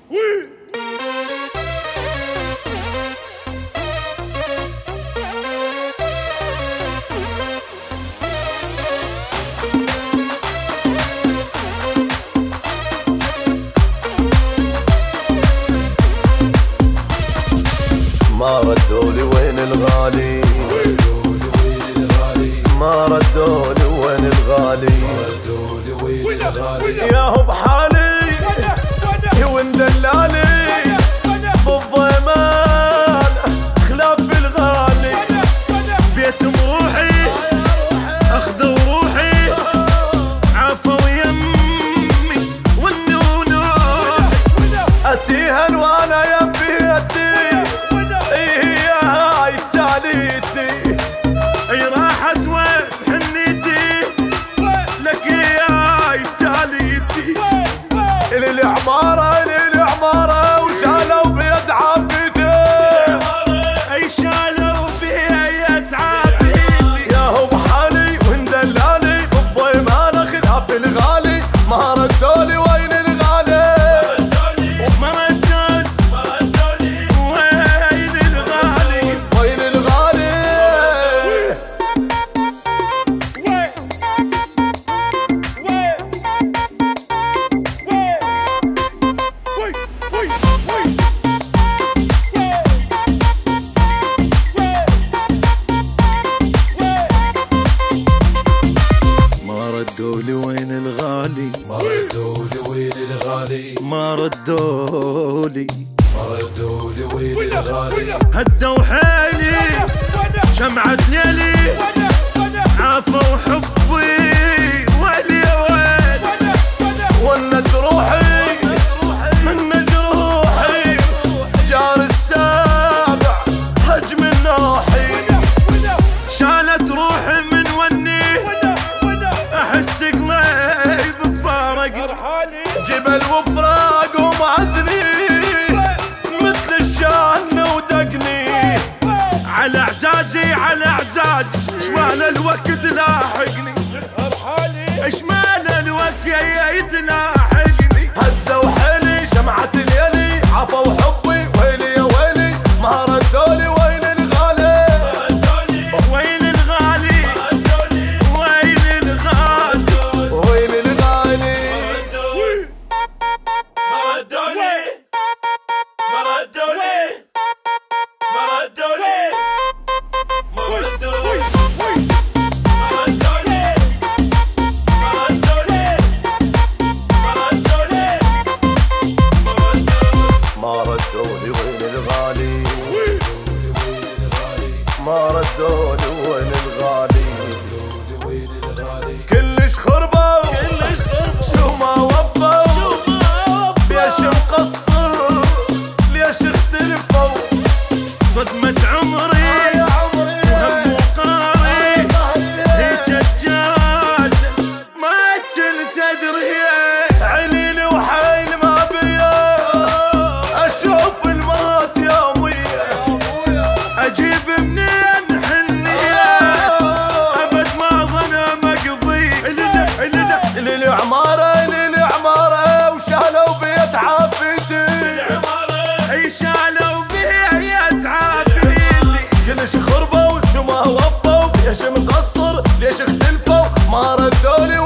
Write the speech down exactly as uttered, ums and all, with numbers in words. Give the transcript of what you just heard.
ما ردولي وين الغالي، ما ردولي وين الغالي، يا هو بحالي وين دلالي بالضيمان خلاف الغالي، بيت مروحي اخذ وروحي عفوا يمي وني ونوحي اتيها وانا يبي اتي ايه هاي تاليتي اي راحت وين حنيتي لك يا هاي تاليتي الي العمارة الي العمارة وشالوا بيد عافيتي اي شالوا بيد عافيتي يا هو بحالي وين دلالي بالضيمان خلاف الغالي ما ردولي وين الغالي ما ردولي ما ردولي وين الغالي وين الغالي وين ما ردولي وين الغالي ما ردولي وين الغالي ما ردولي ما ردولي وين الغالي هدوا حيلي شمعة ليلي عافوا حبي ويلي يا ويل ونت روحي من جروحي جار السابع هجم الناحي شالت روحي من وني احس قلبي بفارق جبل وفراق ومعزني مثل الشان ودقني على اعزازي على اعزازي شمال الوقت لاحقني شمال الوقت يتلاحقني هدوا حيلي شمعة ليلي عفوا حبي ويلي يا ويلي ما ردولي وين الغالي وين الغالي وين الغالي وين الغالي ما ردولي ما ردولي ما ردولي ما ردولي ما ردولي وين الغالي ما ردولي وين الغالي كلش خربوا شو ما وفوا ليش مقصر ليش اختلفوا صدمة عمري وهم وقاري هيك الجازة ما كنت ادري عليلي وحيل ما بيا اشوف الموت يوميا اجيب منين حنية ابد ما ظن مقضي الي العمارة الي العمارة وشالوا بيت عافيتي اي شالوا بيت عافيتي كلش خربوا شو ما وفوا ليش مقصر ليش اختلفوا ما ردولي